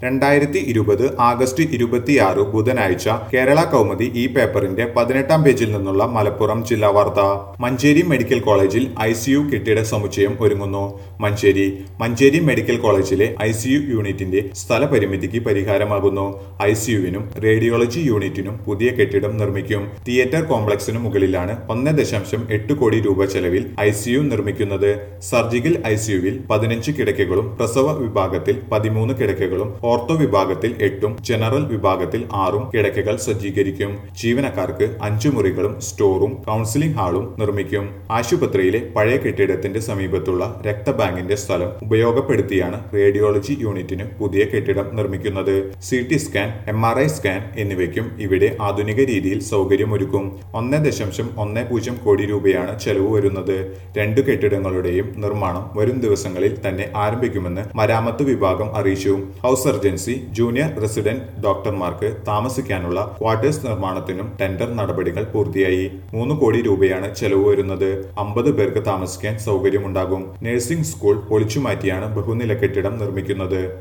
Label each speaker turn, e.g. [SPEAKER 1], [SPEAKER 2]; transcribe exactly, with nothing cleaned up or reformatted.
[SPEAKER 1] രണ്ടായിരത്തി ഇരുപത് ആഗസ്റ്റ് ഇരുപത്തിയാറ് ബുധനാഴ്ച കേരള കൗമുദി ഈ പേപ്പറിന്റെ പതിനെട്ടാം പേജിൽ നിന്നുള്ള മലപ്പുറം ജില്ലാ വാർത്ത. മഞ്ചേരി മെഡിക്കൽ കോളേജിൽ ഐ സി യു കെട്ടിട സമുച്ചയം ഒരുങ്ങുന്നു. മഞ്ചേരി മഞ്ചേരി മെഡിക്കൽ കോളേജിലെ ഐ സി യു യൂണിറ്റിന്റെ സ്ഥലപരിമിതിക്ക് പരിഹാരമാകുന്നു. ഐ സി യുവിനും റേഡിയോളജി യൂണിറ്റിനും പുതിയ കെട്ടിടം നിർമ്മിക്കും. തിയേറ്റർ കോംപ്ലക്സിനു മുകളിലാണ് ഒന്ന് ദശാംശം എട്ട് കോടി രൂപ ചെലവിൽ ഐ സി യു നിർമ്മിക്കുന്നത്. സർജിക്കൽ ഐ സി യുവിൽ പതിനഞ്ച് കിടക്കകളും പ്രസവ വിഭാഗത്തിൽ പതിമൂന്ന് കിടക്കകളും ഓർത്തോ വിഭാഗത്തിൽ എട്ടും ജനറൽ വിഭാഗത്തിൽ ആറും കിടക്കകൾ സജ്ജീകരിക്കും. ജീവനക്കാർക്ക് അഞ്ചു മുറികളും സ്റ്റോറും കൗൺസിലിംഗ് ഹാളും നിർമ്മിക്കും. ആശുപത്രിയിലെ പഴയ കെട്ടിടത്തിന്റെ സമീപത്തുള്ള രക്തബാങ്കിന്റെ സ്ഥലം ഉപയോഗപ്പെടുത്തിയാണ് റേഡിയോളജി യൂണിറ്റിന് പുതിയ കെട്ടിടം നിർമ്മിക്കുന്നത്. C T scan, M R I scan എന്നിവയ്ക്കും ഇവിടെ ആധുനിക രീതിയിൽ സൗകര്യമൊരുക്കും. ഒന്ന് ദശാംശം ഒന്ന് പൂജ്യം കോടി രൂപയാണ് ചെലവ് വരുന്നത്. രണ്ടു കെട്ടിടങ്ങളുടെയും നിർമ്മാണം വരും ദിവസങ്ങളിൽ തന്നെ ആരംഭിക്കുമെന്ന് മരാമത്ത് വിഭാഗം അറിയിച്ചു. ഹൗസ് സർജൻസി ജൂനിയർ റെസിഡന്റ് ഡോക്ടർമാർക്ക് താമസിക്കാനുള്ള ക്വാർട്ടേഴ്സ് നിർമ്മാണത്തിനും ടെൻഡർ നടപടികൾ പൂർത്തിയായി. മൂന്ന് കോടി രൂപയാണ് ചെലവ് വരുന്നത്. അമ്പത് പേർക്ക് താമസിക്കാൻ സൗകര്യമുണ്ടാകും. നഴ്സിംഗ് സ്കൂൾ പൊളിച്ചുമാറ്റിയാണ് ബഹുനില കെട്ടിടം നിർമ്മിക്കുന്നത്.